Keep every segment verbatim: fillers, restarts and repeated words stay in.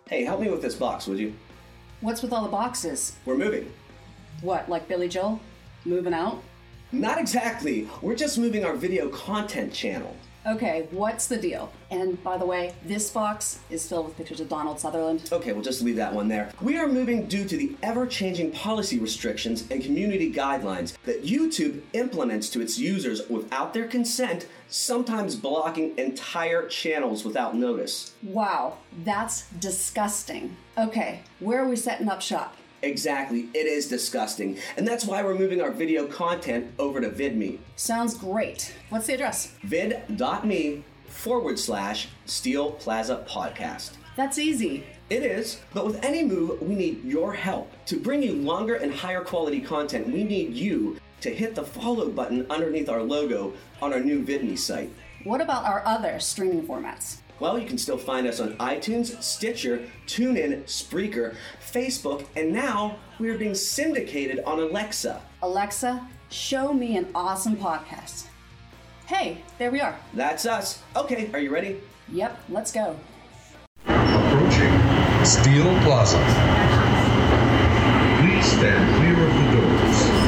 Hey, help me with this box, would you? What's with all the boxes? We're moving. What, like Billy Joel? Moving out? Not exactly. We're just moving our video content channel. Okay, what's the deal? And by the way, this box is filled with pictures of Donald Sutherland. Okay, we'll just leave that one there. We are moving due to the ever-changing policy restrictions and community guidelines that YouTube implements to its users without their consent, sometimes blocking entire channels without notice. Wow, that's disgusting. Okay, where are we setting up shop? Exactly, it is disgusting. And that's why we're moving our video content over to VidMe. Sounds great. What's the address? vid.me forward slash Steel Plaza Podcast. That's easy. It is, but with any move, we need your help. To bring you longer and higher quality content, we need you to hit the follow button underneath our logo on our new VidMe site. What about our other streaming formats? Well, you can still find us on iTunes, Stitcher, TuneIn, Spreaker, Facebook, and now we are being syndicated on Alexa. Alexa, show me an awesome podcast. Hey, there we are. That's us. Okay, are you ready? Yep, let's go. Approaching Steel Plaza. Please stand clear of the doors.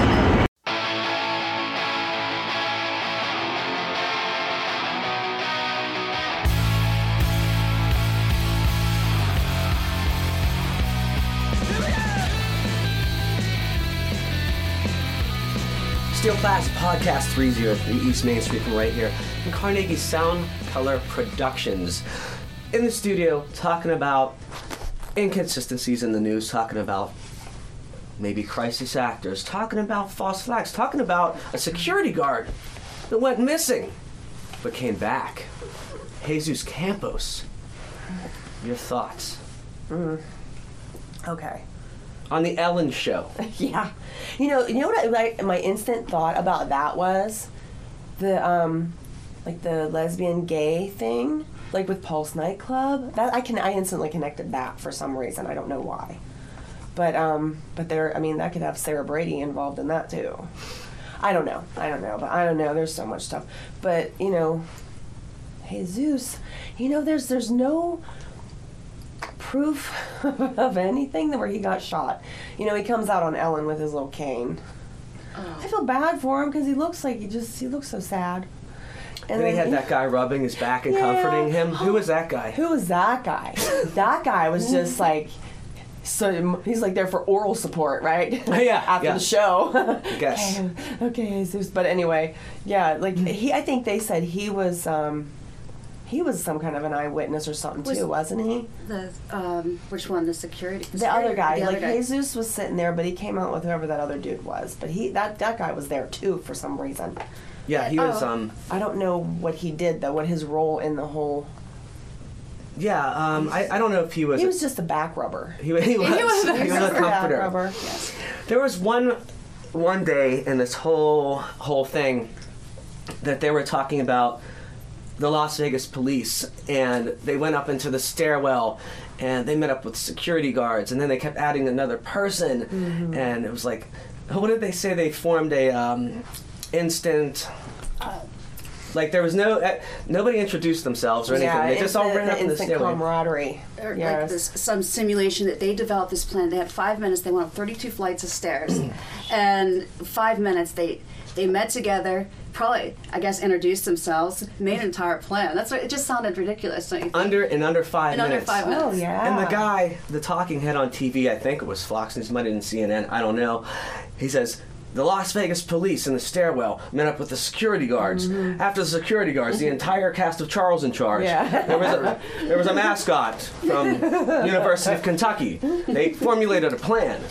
Steel Plaza Podcast three oh three East Main Street from right here in Carnegie Sound Color Productions. In the studio, talking about inconsistencies in the news, talking about maybe crisis actors, talking about false flags, talking about a security guard that went missing but came back. Jesus Campos, your thoughts? Mm. Okay. On the Ellen Show. Yeah. You know, you know what I, like my instant thought about that was? The um like the lesbian gay thing, like with Pulse nightclub. That I can I instantly connected that for some reason. I don't know why. But um but there I mean that could have Sarah Brady involved in that too. I don't know. I don't know, but I don't know. There's so much stuff. But, you know, Jesus, you know there's there's no proof of anything where he got shot. You know, he comes out on Ellen with his little cane. Oh. I feel bad for him because he looks like he just he looks so sad. And, and then he had that guy rubbing his back and yeah. comforting him. Who was that guy? Who was that guy? That guy was just like, so he's like there for oral support, right? Yeah. After yeah. the show. I guess. okay, okay, Jesus. But anyway, yeah, like he. I think they said he was. Um, He was some kind of an eyewitness or something was, too, wasn't he? The um, which one? The security. The, the other guy, the like other guy. Jesus was sitting there, but he came out with whoever that other dude was. But he that that guy was there too for some reason. Yeah, he was. Oh. Um, I don't know what he did though. What his role in the whole. Yeah, um, I I don't know if he was. He a, was just a back rubber. He, he was. He was, he was, he was a comforter. Back rubber. Yes. There was one one day in this whole whole thing that they were talking about the Las Vegas police, and they went up into the stairwell and they met up with security guards, and then they kept adding another person, mm-hmm. and it was like, what did they say? They formed a um, instant, uh, like there was no, uh, nobody introduced themselves or anything. Yeah, they just all ran the, up in the instant stairwell. camaraderie. Or yes. like this, some simulation that they developed this plan. They had five minutes. They went up thirty-two flights of stairs, and five minutes they they met together. Probably, I guess, introduced themselves, made an entire plan. That's what it just sounded ridiculous, don't you think? Under in under five in minutes. under five minutes. Oh yeah. And the guy, the talking head on T V, I think it was Fox News, might have been C N N. I don't know. He says, the Las Vegas police in the stairwell met up with the security guards. Mm-hmm. After the security guards, the entire cast of Charles in Charge. Yeah. There was a there was a mascot from University of Kentucky. They formulated a plan,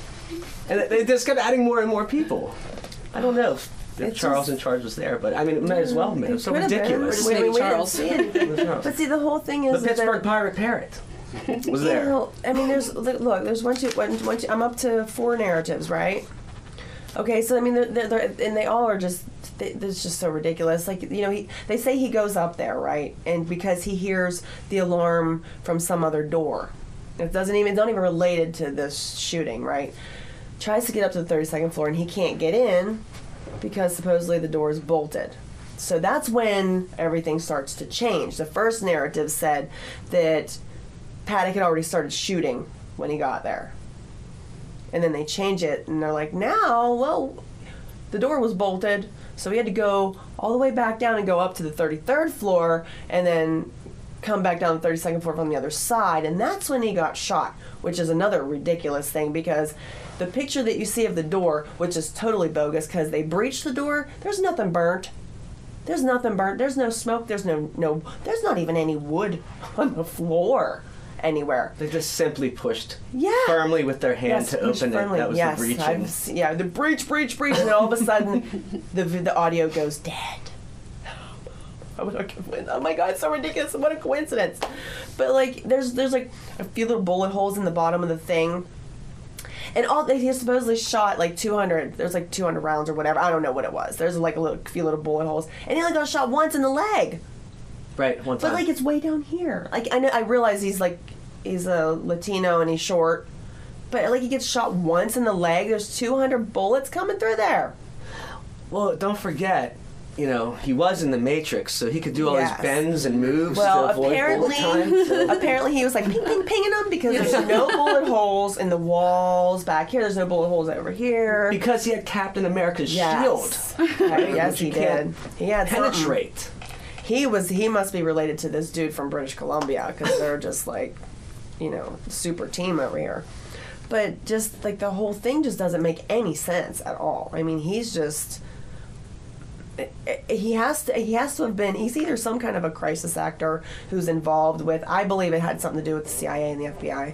and they just kept adding more and more people. I don't know if, if Charles just, in Charge was there, but I mean, it might as well have been. It was so ridiculous. Wait, wait, Charles. But see, the whole thing is the Pittsburgh that, Pirate Parrot was there. You know, I mean, there's look, there's one, two, one, one, two, I'm up to four narratives, right? Okay, so I mean, they're, they're, they're, and they all are just, they, it's just so ridiculous. Like, you know, he, they say he goes up there, right? And because he hears the alarm from some other door. It doesn't even, it's not even related to this shooting, right? Tries to get up to the thirty-second floor and he can't get in because supposedly the door is bolted. So that's when everything starts to change. The first narrative said that Paddock had already started shooting when he got there. And then they change it, and they're like, now, well, the door was bolted, so we had to go all the way back down and go up to the thirty-third floor, and then come back down the thirty-second floor from the other side, and that's when he got shot, which is another ridiculous thing, because the picture that you see of the door, which is totally bogus, because they breached the door, there's nothing burnt. There's nothing burnt. There's no smoke. There's no, no, there's not even any wood on the floor anywhere. They just simply pushed Yeah. firmly with their hand Yes, to pushed open firmly. it. That was yes, the breaching. I've se- yeah, the breach, breach, breach, and all of a sudden, the the audio goes dead. Oh my god, it's so ridiculous! What a coincidence! But like, there's there's like a few little bullet holes in the bottom of the thing, and all they he supposedly shot like two hundred. There's like two hundred rounds or whatever. I don't know what it was. There's like a little, few little bullet holes, and he only got shot once in the leg. Right, one time. But like, it's way down here. Like, I know, I realize he's like, he's a Latino and he's short, but like, he gets shot once in the leg. There's two hundred bullets coming through there. Well, don't forget, you know, he was in the Matrix, so he could do all Yes. these bends and moves Well, to avoid bullet apparently, time. So. apparently he was like ping, ping, pinging them because there's no bullet holes in the walls back here. There's no bullet holes over here. Because he had Captain America's Yes. shield. Yes, Which he you can't did. He had something. Penetrate. He was. He must be related to this dude from British Columbia because they're just like, you know, super team over here. But just like the whole thing just doesn't make any sense at all. I mean, he's just. He has to. He has to have been. He's either some kind of a crisis actor who's involved with. I believe it had something to do with the C I A and the F B I.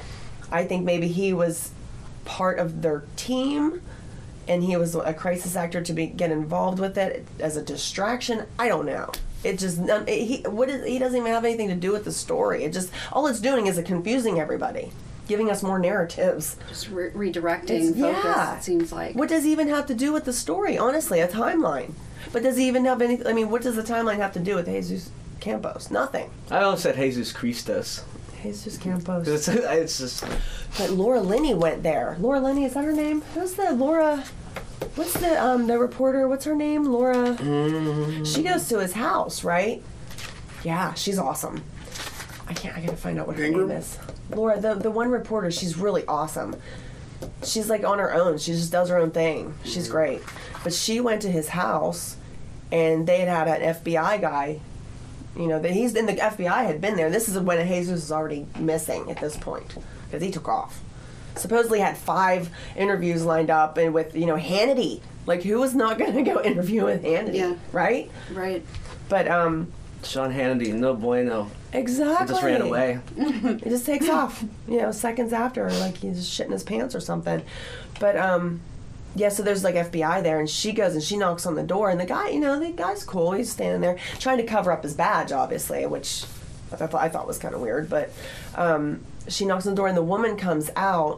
I think maybe he was part of their team, and he was a crisis actor to be get involved with it as a distraction. I don't know. It just it, he what is he doesn't even have anything to do with the story. It just all it's doing is it confusing everybody, giving us more narratives. Just re- redirecting It's- focus, yeah. it seems like. What does he even have to do with the story? Honestly, a timeline. But does he even have any? I mean, what does the timeline have to do with Jesus Campos? Nothing. I almost said Jesus Christos. Jesus Campos. It's, it's just. But Laura Linney went there. Laura Linney, is that her name? Who's the Laura? What's the um the reporter? What's her name? Laura. Mm, She goes to his house, right? Yeah, she's awesome. I can't. I gotta find out what her Ingram? name is. Laura, the the one reporter. She's really awesome. She's like on her own. She just does her own thing. She's great. But she went to his house, and they had had an F B I guy. You know that he's in the F B I had been there. This is when Jesus is already missing at this point because he took off. Supposedly had five interviews lined up, and with you know Hannity. Like who was not going to go interview with Hannity? Yeah. Right. Right. But um. Sean Hannity, no bueno. Exactly. He just ran away. It just takes off, you know, seconds after, like he's just shitting his pants or something. But um, yeah. So there's like F B I there, and she goes and she knocks on the door, and the guy, you know, the guy's cool. He's standing there trying to cover up his badge, obviously, which I thought I thought was kind of weird. But um, she knocks on the door, and the woman comes out.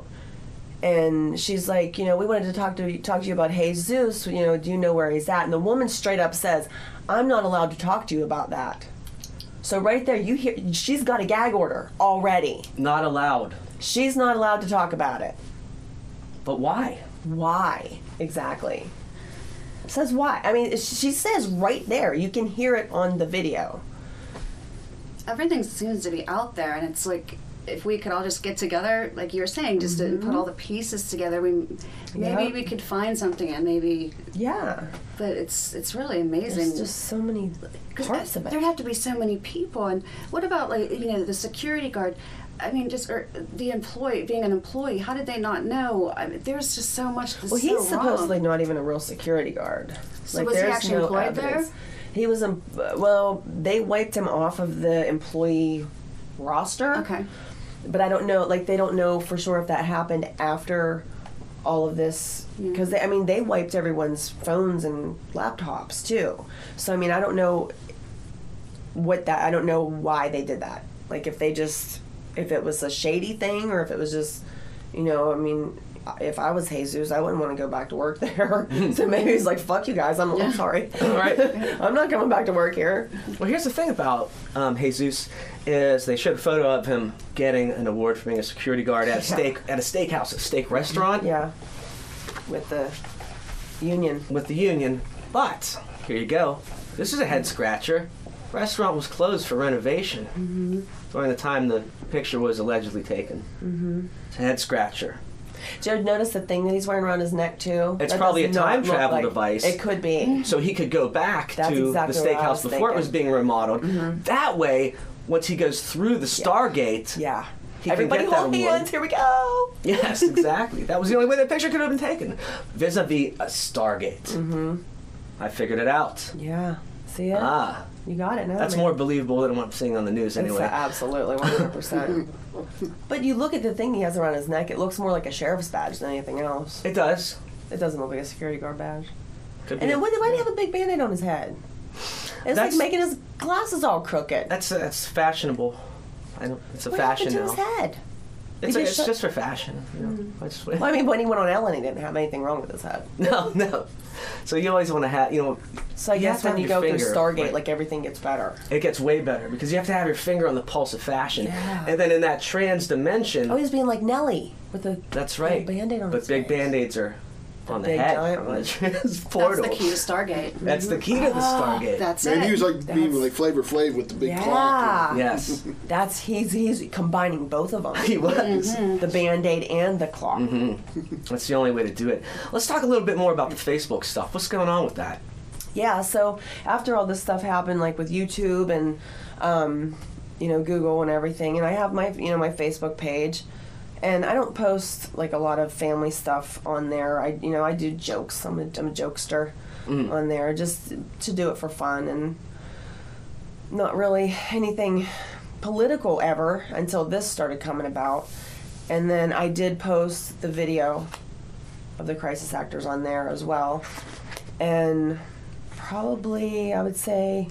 And she's like, you know, we wanted to talk to talk to you about Jesus. You know, do you know where he's at? And the woman straight up says, "I'm not allowed to talk to you about that." So right there, you hear she's got a gag order already. Not allowed. She's not allowed to talk about it. But why? Why exactly? Says why? I mean, she says right there. You can hear it on the video. Everything seems to be out there, and it's like if we could all just get together, like you were saying, just to put all the pieces together, we maybe Yeah. we could find something, and maybe. Yeah. But it's it's really amazing. There's just so many 'Cause parts of it. There have to be so many people, and what about like you know the security guard? I mean, just or the employee being an employee. How did they not know? I mean, there's just so much. That's Well, he's so supposedly wrong. not even a real security guard. So was he actually employed there? He was. Um, well, they wiped him off of the employee roster. Okay. But I don't know. Like they don't know for sure if that happened after all of this because they. I mean, they wiped everyone's phones and laptops too. So I mean, I don't know what that. I don't know why they did that. Like if they just. If it was a shady thing or if it was just, you know, I mean, if I was Jesus, I wouldn't want to go back to work there. So maybe he's like, fuck you guys, I'm, I'm sorry. All right. I'm not coming back to work here. Well, here's the thing about um, Jesus is they showed a photo of him getting an award for being a security guard at a steak at a steakhouse, a steak restaurant. Yeah. With the union. With the union. But here you go. This is a head scratcher. Restaurant was closed for renovation. Mm-hmm. during the time the picture was allegedly taken. Mm-hmm. It's a head scratcher. Did you notice the thing that he's wearing around his neck too? It's That probably does a not time look travel like- device. It could be. So he could go back That's to exactly the what I steakhouse was before it was thinking. being remodeled. That way, once he goes through the Stargate, Yeah. he Everybody can get that hold award. hands. Here we go. Yes, exactly. That was the only way that picture could have been taken, vis-a-vis a Stargate. Mm-hmm. I figured it out. Yeah. See it? Ah, You got it now. that's man. more believable than what I'm seeing on the news It's, anyway. uh, absolutely, one hundred percent. But you look at the thing he has around his neck, it looks more like a sheriff's badge than anything else. It does. It doesn't look like a security guard badge. Could And be. then why, why do you have a big band-aid on his head? It's That's- like making his glasses all crooked. That's that's fashionable. I don't. It's a what fashion happened to now. his head? It's, He a, just it's shut- just for fashion. You know? I just, Well, I mean, when he went on Ellen, he didn't have anything wrong with his head. no, no. So you always want to have, you know, So I You guess have to when have you your go through finger, Stargate, right. like everything gets better. it gets way better because you have to have your finger on the pulse of fashion. Yeah. And then in that trans dimension, Oh, he's being like Nelly with a that's right. little Band-Aid on but his big face. band-aids are on the big head. giant on the ones. trans That's portal. the key to Stargate. That's the key to the Stargate. That's Man, it. he was like being That's- like Flavor Flav with the big clock. Yeah. Yes, That's he's he's combining both of them. he was. The Band-Aid and the clock. That's the only way to do it. Let's talk a little bit more about the Facebook stuff. What's going on with that? Yeah, so after all this stuff happened, like with YouTube and, um, you know, Google and everything, and I have my, you know, my Facebook page, and I don't post like a lot of family stuff on there. I, you know, I do jokes. I'm a, I'm a jokester on there, just to do it for fun, and not really anything political ever until this started coming about. And then I did post the video of the crisis actors on there as well, and probably I would say,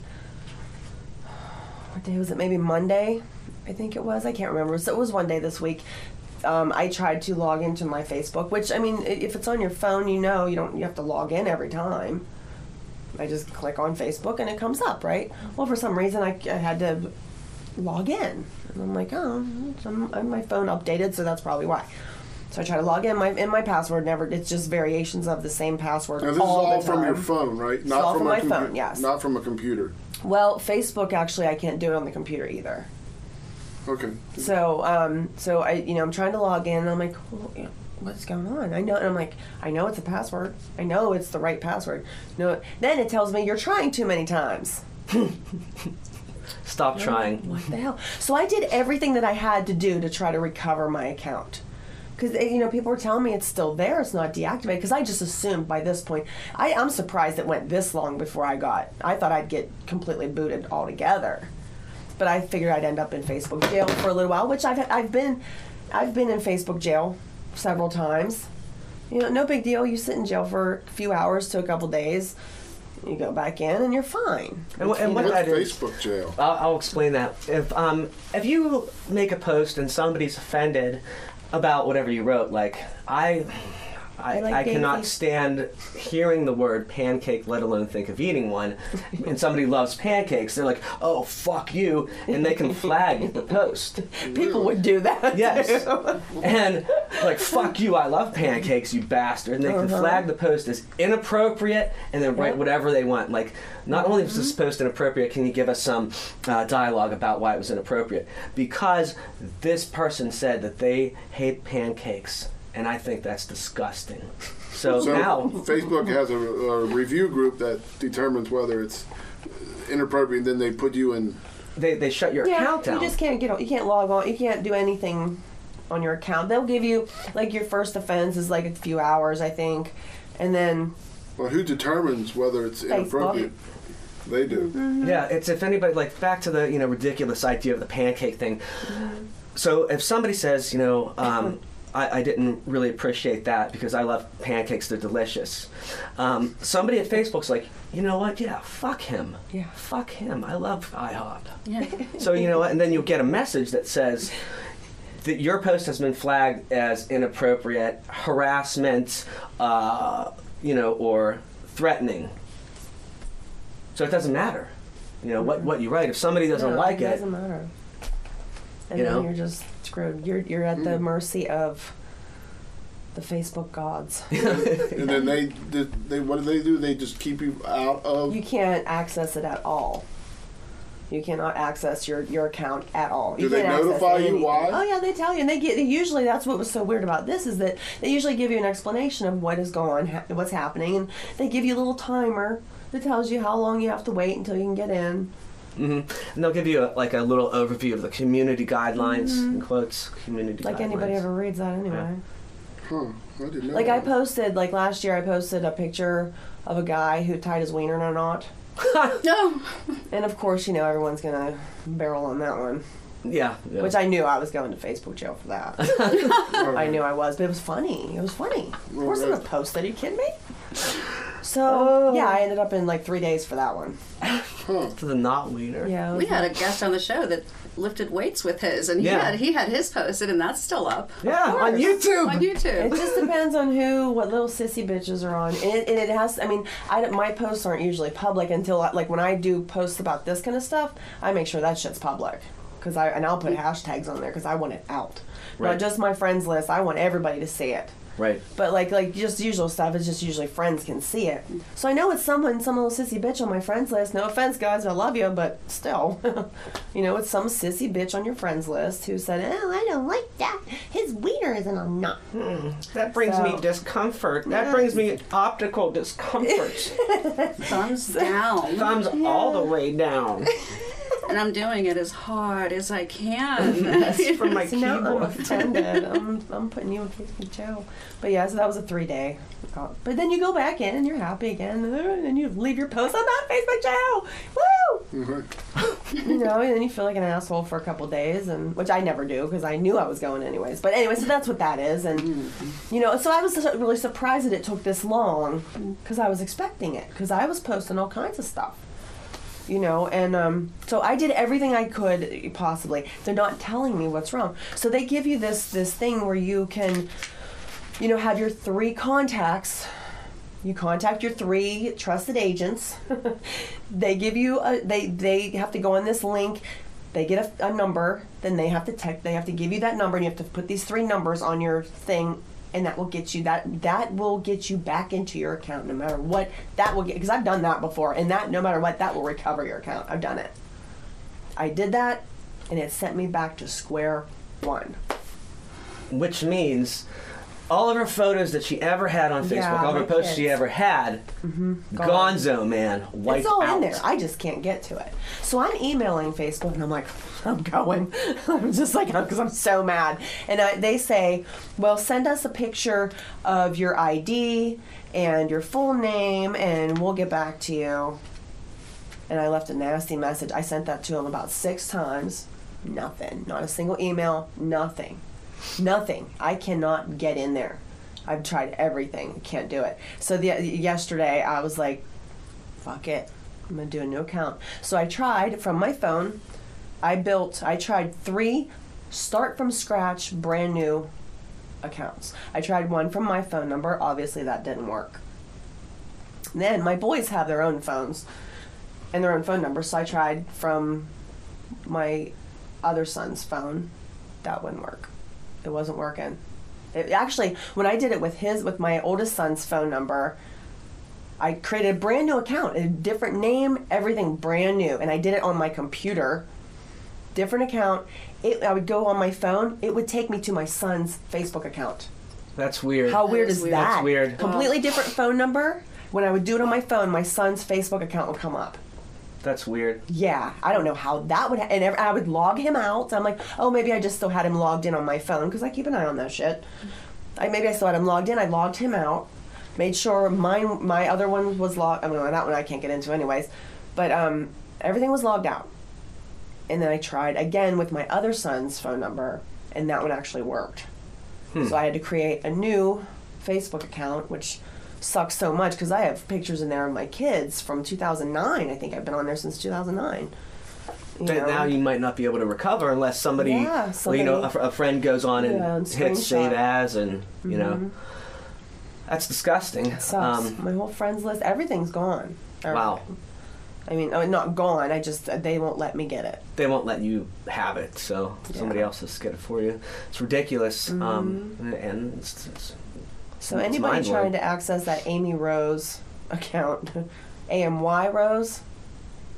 what day was it? Maybe Monday, I think it was. I can't remember. So it was one day this week. Um, I tried to log into my Facebook, which I mean, i- if it's on your phone, you know, you don't you have to log in every time. I just click on Facebook and it comes up, right? Well, for some reason I, I had to log in, and I'm like, oh, I'm, I'm my phone updated, so that's probably why. So I try to log in. My in my password never. It's just variations of the same password. Now this all is all the from your time. phone, right? It's all from a my compu- phone, yes. Not from a computer. Well, Facebook actually I can't do it on the computer either. Okay. So um, so I you know I'm trying to log in and I'm like, well, you know, what's going on? I know and I'm like, I know it's a password. I know it's the right password. No, then it tells me you're trying too many times. Stop trying. What the hell? So I did everything that I had to do to try to recover my account. Because, you know, people were telling me it's still there, it's not deactivated. Because I just assumed by this point, I, I'm surprised it went this long before I got, I thought I'd get completely booted altogether. But I figured I'd end up in Facebook jail for a little while, which I've, I've been, I've been in Facebook jail several times. You know, no big deal. You sit in jail for a few hours to a couple days. You go back in and you're fine. And, wh- and You what know? that What's is, Facebook jail? I'll, I'll explain that. If um, if you make a post and somebody's offended about whatever you wrote, like I, I, I like I cannot Daisy. stand hearing the word pancake, let alone think of eating one. And somebody loves pancakes, they're like, "Oh, fuck you," and they can flag the post. People would do that. Yes. too. And like, "Fuck you, I love pancakes, you bastard." And they can Uh-huh. flag the post as inappropriate and then write Yep. whatever they want. Like, not only was this Mm-hmm. post inappropriate, can you give us some uh, dialogue about why it was inappropriate? Because this person said that they hate pancakes, and I think that's disgusting. So, So now, Facebook has a, a review group that determines whether it's inappropriate, and then they put you in. they, they shut your Yeah, account down. you just can't get on. You can't log on. You can't do anything on your account. They'll give you like your first offense is like a few hours, I think, and then Well, who determines whether it's inappropriate? They do. Yeah, it's if anybody, like, back to the, you know, ridiculous idea of the pancake thing. So if somebody says, you know, um, I, I didn't really appreciate that because I love pancakes, they're delicious. Um, somebody at Facebook's like, you know what, yeah, fuck him. Yeah. Fuck him, I love IHOP. Yeah. So, you know what, and then you'll get a message that says that your post has been flagged as inappropriate, harassment, uh, you know, or threatening. So it doesn't matter, you know, what, what you write. If somebody doesn't no, like it it, doesn't matter. And You then know? you're just screwed. You're you're at the mercy of the Facebook gods. And then they, they, they, what do they do? They just keep you out of. You can't access it at all. You cannot access your, your account at all. Do you they can't access notify you anything. why? Oh yeah, they tell you. And they get they usually that's what was so weird about this is that they usually give you an explanation of what is going ha- what's happening, and they give you a little timer that tells you how long you have to wait until you can get in. hmm And they'll give you a, like a little overview of the community guidelines, Mm-hmm. in quotes, community Like guidelines. anybody ever reads that anyway. Yeah. Huh. I didn't know Like I that. posted like last year I posted a picture of a guy who tied his wiener in a knot. No. And of course, you know, everyone's gonna barrel on that one. Yeah. yeah. Which I knew I was going to Facebook jail for that. I knew I was, but it was funny. It was funny. Of course I'm gonna post that. Are you kidding me? So yeah, I ended up in like three days for that one. to the knot wiener. Yeah. it We was had a guest on the show that lifted weights with his, and he Yeah. had he had his posted, and that's still up. Yeah, on course. YouTube. On YouTube. It just depends on who, what little sissy bitches are on, and it, and it has. I mean, I don't- my posts aren't usually public until like when I do posts about this kind of stuff, I make sure that shit's public, because I and I'll put hashtags on there because I want it out. Right. Not just my friends list. I want everybody to see it. Right. But like like just usual stuff is just usually friends can see it. So I know it's someone, some little sissy bitch on my friends list. No offense, guys, I love you, but still, you know, it's some sissy bitch on your friends list who said, "Oh, I don't like that. His wiener isn't a knot." That brings So- me discomfort. That Yeah. brings me optical discomfort. Thumbs down. Thumbs all the way down. And I'm doing it as hard as I can. That's from my So now I'm keyboard. offended. I'm, I'm putting you in Facebook jail. But yeah, so that was a three day. But then you go back in and you're happy again, and then you leave your post. I'm not Facebook jail. Woo! Mhm. You know, and then you feel like an asshole for a couple days, and which I never do because I knew I was going anyways. But anyway, so that's what that is, and you know, so I was really surprised that it took this long because I was expecting it because I was posting all kinds of stuff. You know, and um, so I did everything I could possibly. They're not telling me what's wrong, so they give you this this thing where you can, you know, have your three contacts. You contact your three trusted agents. They give you a they they have to go on this link. They get a, a number, then they have to text. They have to give you that number, and you have to put these three numbers on your thing. And that will get you that that will get you back into your account no matter what. That will get, because I've done that before, and that no matter what, that will recover your account. I've done it. I did that, and it sent me back to square one. Which means all of her photos that she ever had on Facebook, Yeah, all of her my posts she kids. ever had, gonzo, man. Wiped It's all out. in there. I just can't get to it. So I'm emailing Facebook, and I'm like, I'm going. I'm just like, because I'm so mad. And I, they say, well, send us a picture of your I D and your full name, and we'll get back to you. And I left a nasty message. I sent that to them about six times. Nothing. Not a single email. Nothing. Nothing. I cannot get in there. I've tried everything. Can't do it. So the yesterday I was like, fuck it. I'm gonna do a new account. So I tried from my phone. I built. I tried three start from scratch brand new accounts. I tried one from my phone number. Obviously that didn't work. Then my boys have their own phones and their own phone numbers. So I tried from my other son's phone. That wouldn't work. It wasn't working. It, actually, when I did it with his, with my oldest son's phone number, I created a brand new account, a different name, everything brand new, and I did it on my computer, different account. It, I would go on my phone. It would take me to my son's Facebook account. That's weird. How weird is is weird. that? That's weird. Completely different phone number. When I would do it on my phone, my son's Facebook account would come up. That's weird. Yeah, I don't know how that would, ha- and ev- I would log him out. I'm like, oh, maybe I just still had him logged in on my phone because I keep an eye on that shit. I maybe I still had him logged in. I logged him out, made sure mine, my other one was logged. I mean, that one I can't get into anyways, but um, everything was logged out. And then I tried again with my other son's phone number, and that one actually worked. So I had to create a new Facebook account, which sucks so much because I have pictures in there of my kids from two thousand nine. I think I've been on there since two thousand nine. You But know? now you might not be able to recover unless somebody, Yeah, well, you know, a, somebody- fr- a friend goes on and Yeah, and hits save screenshot. as, and you know, that's disgusting. It sucks. Um, My whole friends list, everything's gone. wow, Everything. I mean, oh, not gone. I just they won't let me get it. they won't let you have it, so somebody else has to get it for you. It's ridiculous, um, and it's, it's, So it's anybody mind-blowing. trying to access that Amy Rose account, A M Y Rose,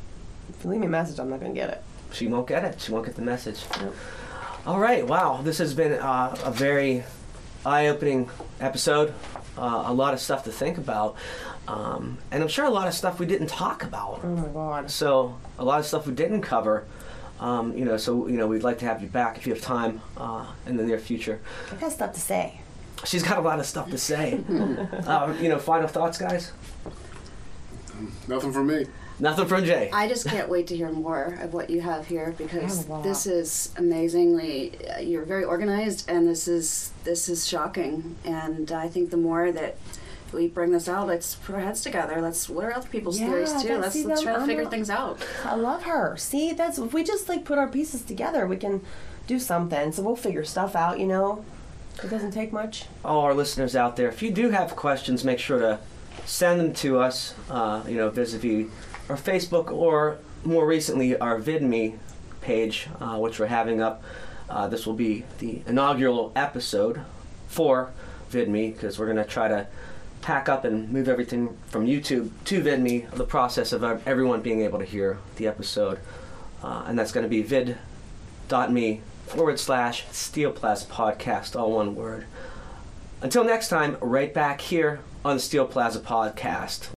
If you leave me a message, I'm not gonna get it. She won't get it. She won't get the message. Nope. All right. Wow. This has been uh, a very eye-opening episode. Uh, a lot of stuff to think about. Um, and I'm sure a lot of stuff we didn't talk about. Oh my god. So a lot of stuff we didn't cover. Um, you know, so you know, we'd like to have you back if you have time uh, in the near future. I've got stuff to say. She's got a lot of stuff to say. uh, you know, final thoughts, guys? Nothing from me. Nothing from Jay. I just can't wait to hear more of what you have here because Oh, wow. this is amazingly. Uh, you're very organized, and this is this is shocking. And I think the more that we bring this out, let's put our heads together. Let's what are other people's Yeah, theories too? that's- Let's see, let's them- try to I'm figure not- things out. I love her. See, that's if we just like put our pieces together, we can do something. So we'll figure stuff out, you know. It doesn't take much. All our listeners out there, if you do have questions, make sure to send them to us, uh, you know, vis-a-vis our Facebook or more recently our VidMe page, uh, which we're having up. Uh, this will be the inaugural episode for VidMe because we're going to try to pack up and move everything from YouTube to VidMe, the process of everyone being able to hear the episode. Uh, and that's going to be vid.me forward slash Steel Plaza Podcast, all one word. Until next time, right back here on the Steel Plaza Podcast.